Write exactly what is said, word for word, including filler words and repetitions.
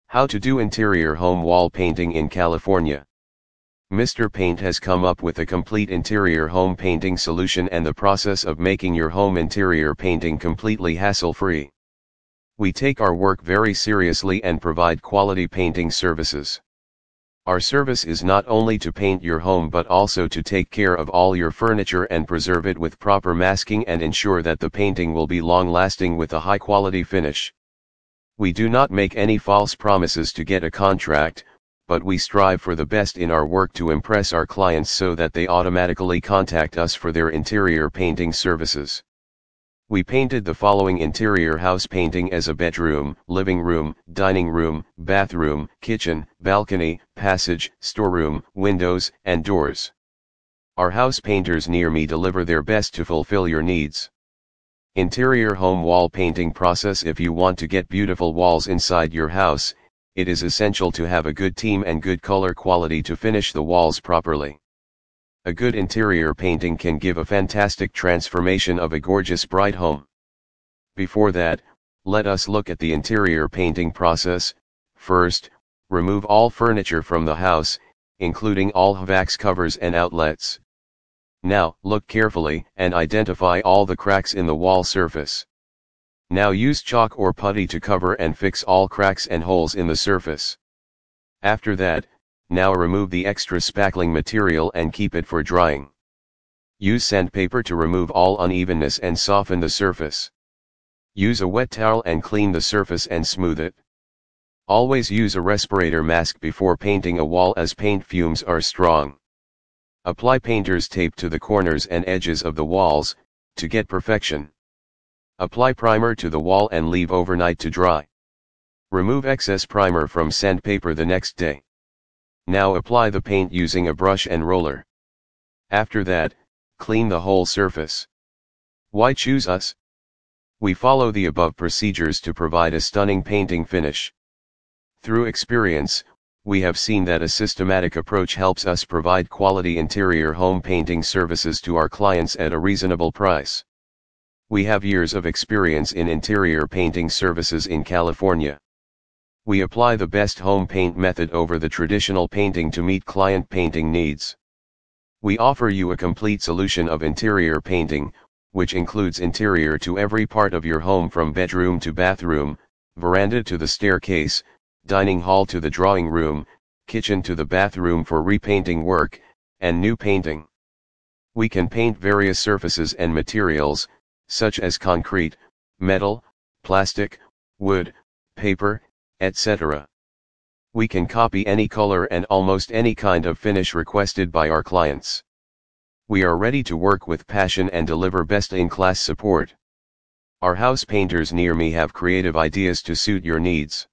How to do interior home wall painting in California. Mister Paint has come up with a complete interior home painting solution and the process of making your home interior painting completely hassle-free. We take our work very seriously and provide quality painting services. Our service is not only to paint your home but also to take care of all your furniture and preserve it with proper masking and ensure that the painting will be long-lasting with a high-quality finish. We do not make any false promises to get a contract, but we strive for the best in our work to impress our clients so that they automatically contact us for their interior painting services. We painted the following interior house painting as a bedroom, living room, dining room, bathroom, kitchen, balcony, passage, storeroom, windows, and doors. Our house painters near me deliver their best to fulfill your needs. Interior home wall painting process. If you want to get beautiful walls inside your house, it is essential to have a good team and good color quality to finish the walls properly. A good interior painting can give a fantastic transformation of a gorgeous bright home. Before that, let us look at the interior painting process. First, remove all furniture from the house, including all wax covers and outlets. Now, look carefully and identify all the cracks in the wall surface. Now use chalk or putty to cover and fix all cracks and holes in the surface. After that, now remove the extra spackling material and keep it for drying. Use sandpaper to remove all unevenness and soften the surface. Use a wet towel and clean the surface and smooth it. Always use a respirator mask before painting a wall as paint fumes are strong. Apply painter's tape to the corners and edges of the walls, to get perfection. Apply primer to the wall and leave overnight to dry. Remove excess primer from sandpaper the next day. Now apply the paint using a brush and roller. After that, clean the whole surface. Why choose us? We follow the above procedures to provide a stunning painting finish. Through experience, we have seen that a systematic approach helps us provide quality interior home painting services to our clients at a reasonable price. We have years of experience in interior painting services in California. We apply the best home paint method over the traditional painting to meet client painting needs. We offer you a complete solution of interior painting, which includes interior to every part of your home from bedroom to bathroom, veranda to the staircase, dining hall to the drawing room, kitchen to the bathroom for repainting work, and new painting. We can paint various surfaces and materials, such as concrete, metal, plastic, wood, paper, et cetera. We can copy any color and almost any kind of finish requested by our clients. We are ready to work with passion and deliver best-in-class support. Our house painters near me have creative ideas to suit your needs.